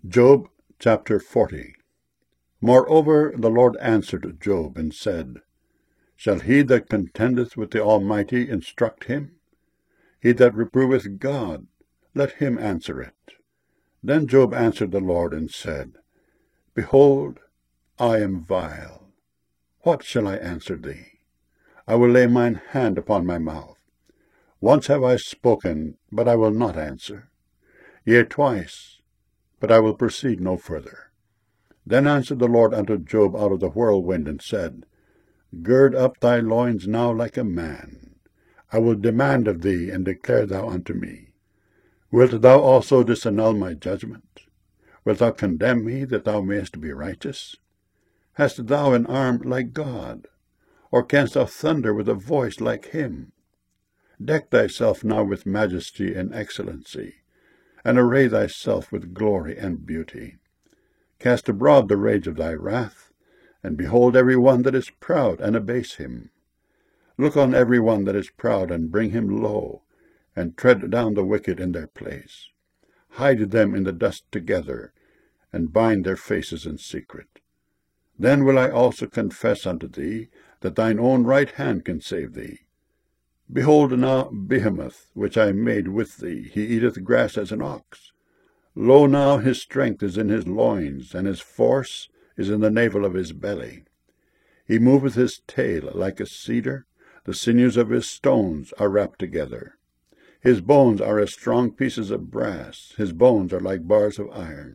Job chapter 40. Moreover the Lord answered Job and said, Shall he that contendeth with the Almighty instruct him? He that reproveth God, let him answer it. Then Job answered the Lord and said, Behold, I am vile. What shall I answer thee? I will lay mine hand upon my mouth. Once have I spoken, but I will not answer. Yea, twice, but I will proceed no further. Then answered the Lord unto Job out of the whirlwind, and said, Gird up thy loins now like a man. I will demand of thee, and declare thou unto me. Wilt thou also disannul my judgment? Wilt thou condemn me, that thou mayest be righteous? Hast thou an arm like God? Or canst thou thunder with a voice like him? Deck thyself now with majesty and excellency, and array thyself with glory and beauty. Cast abroad the rage of thy wrath, and behold every one that is proud, and abase him. Look on every one that is proud, and bring him low, and tread down the wicked in their place. Hide them in the dust together, and bind their faces in secret. Then will I also confess unto thee that thine own right hand can save thee. Behold now Behemoth, which I made with thee, he eateth grass as an ox. Lo now his strength is in his loins, and his force is in the navel of his belly. He moveth his tail like a cedar, the sinews of his stones are wrapped together. His bones are as strong pieces of brass, his bones are like bars of iron.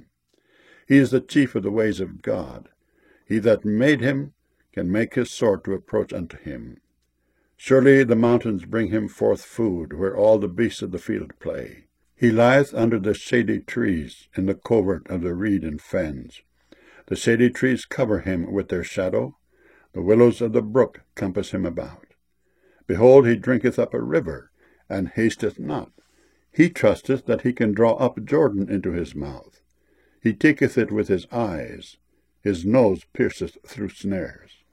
He is the chief of the ways of God. He that made him can make his sword to approach unto him. Surely the mountains bring him forth food, where all the beasts of the field play. He lieth under the shady trees, in the covert of the reed and fens. The shady trees cover him with their shadow. The willows of the brook compass him about. Behold, he drinketh up a river, and hasteth not. He trusteth that he can draw up Jordan into his mouth. He taketh it with his eyes. His nose pierceth through snares.